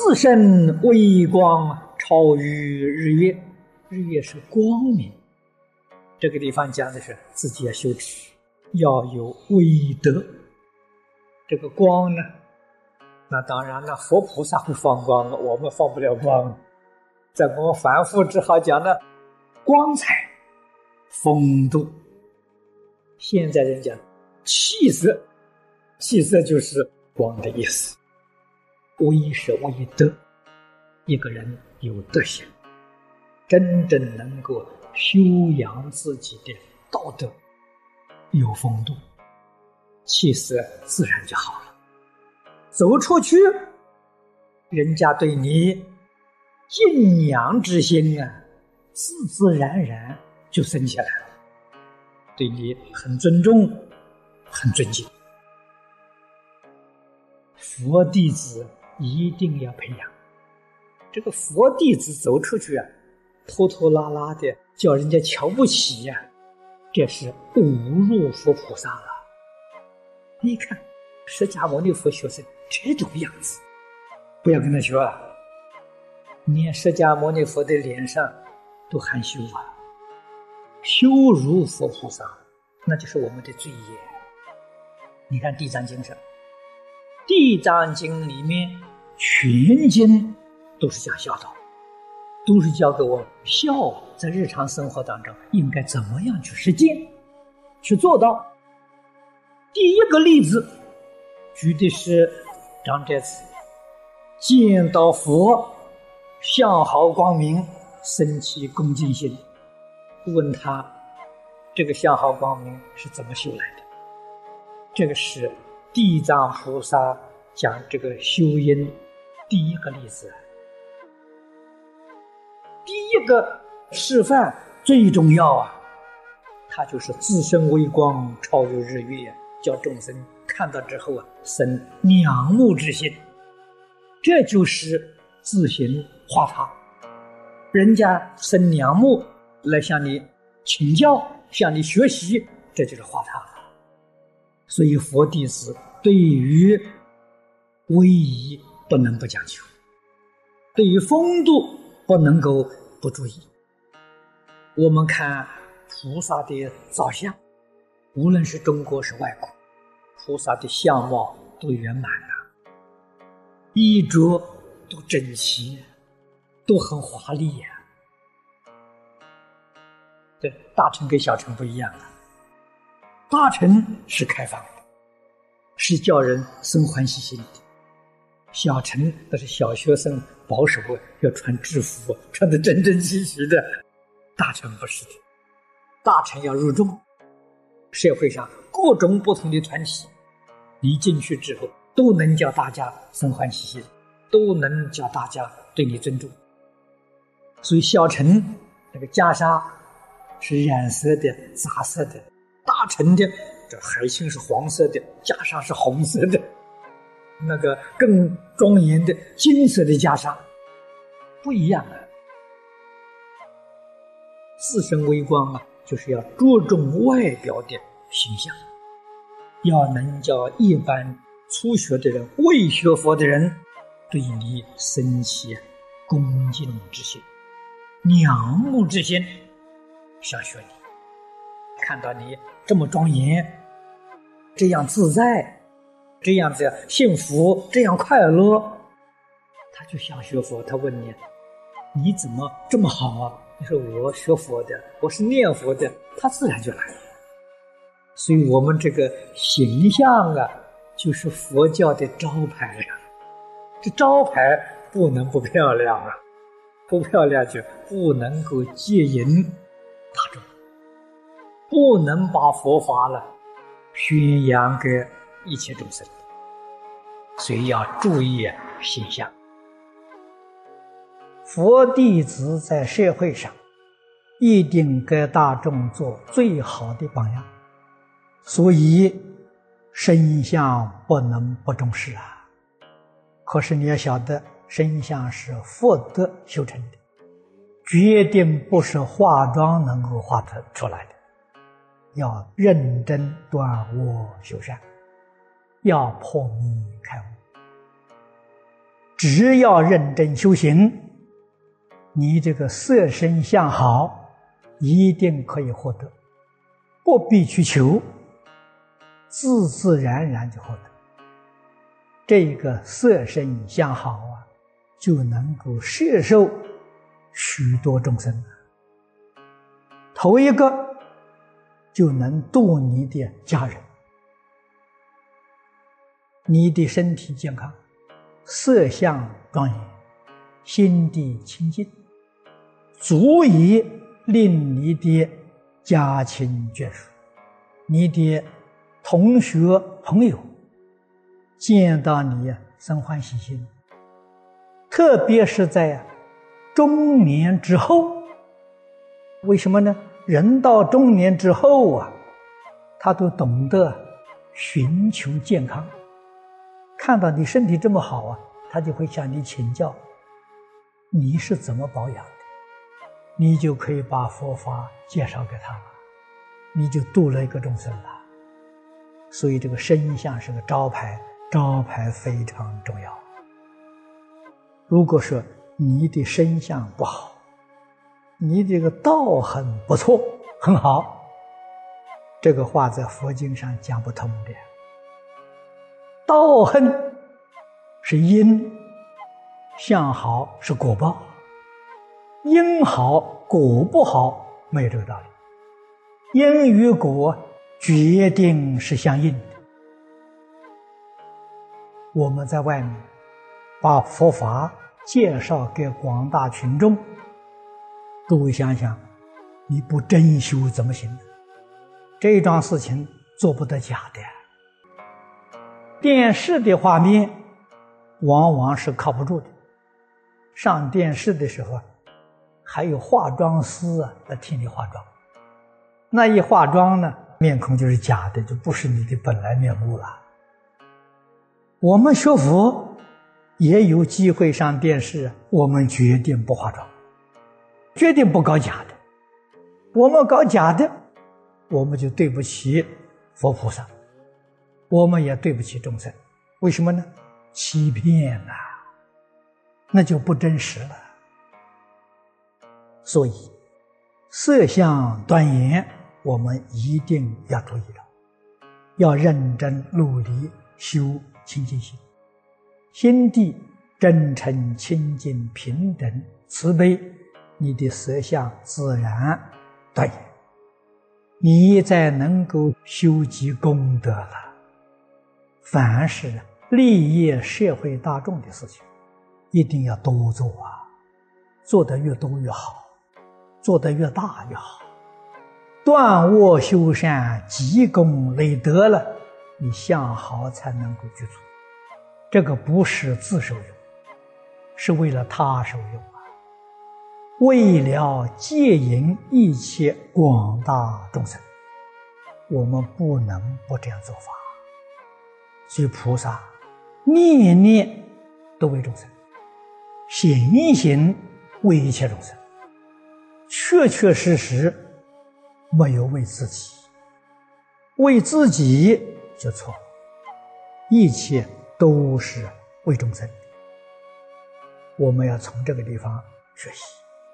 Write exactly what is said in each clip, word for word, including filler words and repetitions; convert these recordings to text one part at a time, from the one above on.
自身微光超于日月，日月是光明。这个地方讲的是自己要修持，要有威德。这个光呢，那当然了，佛菩萨会放光，我们放不了光。在我们凡夫只好讲呢，光彩、风度。现在人讲气色，气色就是光的意思。威是威德，一个人有德行，真正能够修养自己的道德，有风度，气色自然就好了。走出去，人家对你敬仰之心啊，自自然然就生起来了，对你很尊重，很尊敬。佛弟子一定要培养。这个佛弟子走出去啊，拖拖拉拉的叫人家瞧不起呀、啊，这是侮辱佛菩萨了。你看释迦牟尼佛学生这种样子，不要跟他学啊。连释迦牟尼佛的脸上都含羞啊，羞辱佛菩萨，那就是我们的罪业。你看地藏经上，地藏经里面全经都是讲孝道，都是教给我孝在日常生活当中应该怎么样去实践，去做到。第一个例子举的是张哲子，见到佛相好光明，生起恭敬心，问他这个相好光明是怎么修来的。这个是地藏菩萨讲这个修因第一个例子，第一个示范最重要啊，它就是自身微光超越日月，叫众生看到之后啊，生仰慕之心。这就是自行化他，人家生仰慕来向你请教，向你学习，这就是化他。所以佛弟子对于威仪不能不讲究，对于风度不能够不注意。我们看菩萨的造像，无论是中国是外国，菩萨的相貌都圆满了，衣着都整齐，都很华丽呀、啊。对，大乘跟小乘不一样啊。大乘是开放的，是叫人生欢喜心的。小乘那是小学生保守，要穿制服，穿得整整齐齐的。大乘不是的，大乘要入众，社会上各种不同的团体，你进去之后都能叫大家生欢喜心，都能叫大家对你尊重。所以小乘那个袈裟是染色的、杂色的，大乘的这海青是黄色的，袈裟是红色的，那个更庄严的金色的袈裟不一样啊。自身微光啊，就是要着重外表的形象，要能叫一般初学的人、未学佛的人对你生起恭敬之心、仰慕之心，想学你。看到你这么庄严，这样自在，这样子幸福，这样快乐，他就想学佛。他问你，你怎么这么好啊？你说我学佛的，我是念佛的，他自然就来了。所以我们这个形象啊，就是佛教的招牌呀、啊。这招牌不能不漂亮啊，不漂亮就不能够接引大众，不能把佛法了宣扬给一切众生，所以要注意形象。佛弟子在社会上一定给大众做最好的榜样，所以身相不能不重视啊。可是你要晓得，身相是福德修成的，决定不是化妆能够化得出来的。要认真断我修善，要破迷开悟， 只要认真修行，你这个色身相好，一定可以获得，不必去求，自自然然就获得。这个色身相好啊，就能够摄受许多众生。头一个就能度你的家人，你的身体健康，色相庄严，心地清净，足以令你的家亲眷属，你的同学朋友见到你生欢喜心。特别是在中年之后，为什么呢？人到中年之后啊，他都懂得寻求健康，看到你身体这么好啊，他就会向你请教你是怎么保养的，你就可以把佛法介绍给他了，你就度了一个众生了。所以这个身相是个招牌，招牌非常重要。如果说你的身相不好，你这个道很不错，很好，这个话在佛经上讲不通的。道恨是因，相好是果报，因好果不好没有这个道理。因与果决定是相应的。我们在外面把佛法介绍给广大群众，诸位想想，你不真修怎么行呢？这桩事情做不得假的。电视的画面往往是靠不住的，上电视的时候还有化妆师啊来替你化妆，那一化妆呢，面孔就是假的，就不是你的本来面目了。我们学佛也有机会上电视，我们决定不化妆，决定不搞假的。我们搞假的，我们就对不起佛菩萨，我们也对不起众生。为什么呢？欺骗啊，那就不真实了。所以色相端严，我们一定要注意了，要认真努力修清净心，心地真诚清净平等慈悲，你的色相自然端严，你再能够修积功德了。凡是利益社会大众的事情，一定要多做啊，做得越多越好，做得越大越好。断恶修善，积功累德了，你相好才能够具足。这个不是自受用，是为了他受用啊，为了戒引一切广大众生，我们不能不这样做法。所以菩萨念念都为众生，行行为一切众生，确确实实没有为自己，为自己就错了，一切都是为众生。我们要从这个地方学习。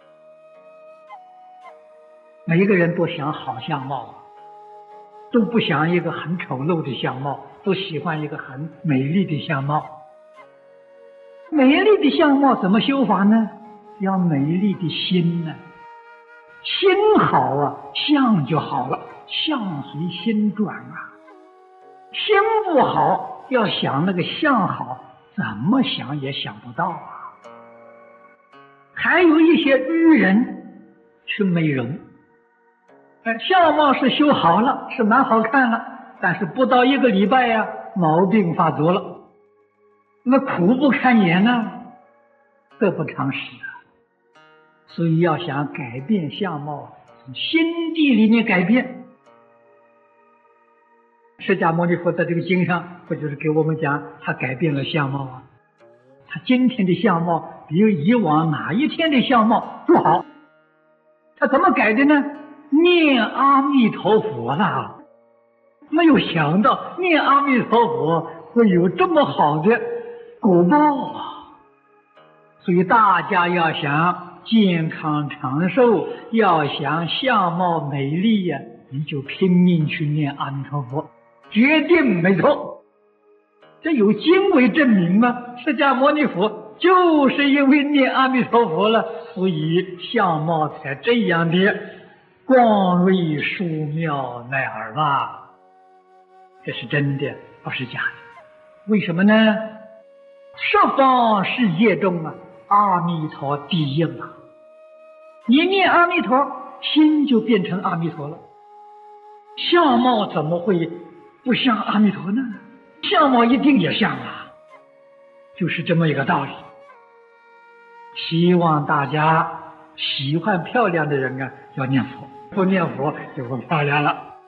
每一个人都想好相貌，都不想一个很丑陋的相貌，都喜欢一个很美丽的相貌。美丽的相貌怎么修法呢？要美丽的心呢。心好啊，相就好了，相随心转啊。心不好，要想那个相好，怎么想也想不到啊。还有一些愚人是美容，相貌是修好了，是蛮好看了，但是不到一个礼拜呀、啊，毛病发作了，那苦不堪言啊，得不偿失啊。所以要想改变相貌，从心地里面改变。释迦牟尼佛在这个经上不就是给我们讲他改变了相貌啊？他今天的相貌比以往哪一天的相貌都好。他怎么改的呢？念阿弥陀佛啦，没有想到念阿弥陀佛会有这么好的果报啊！ 所以大家要想健康长寿，要想相貌美丽呀、啊，你就拼命去念阿弥陀佛，决定没错。这有经为证明吗？释迦牟尼佛就是因为念阿弥陀佛了，所以相貌才这样的光瑞殊妙乃尔吧。这是真的，不是假的。为什么呢？十方世界中啊，阿弥陀第一嘛。你念阿弥陀，心就变成阿弥陀了。相貌怎么会不像阿弥陀呢？相貌一定也像啊，就是这么一个道理。希望大家喜欢漂亮的人啊，要念佛，不念佛就不漂亮了。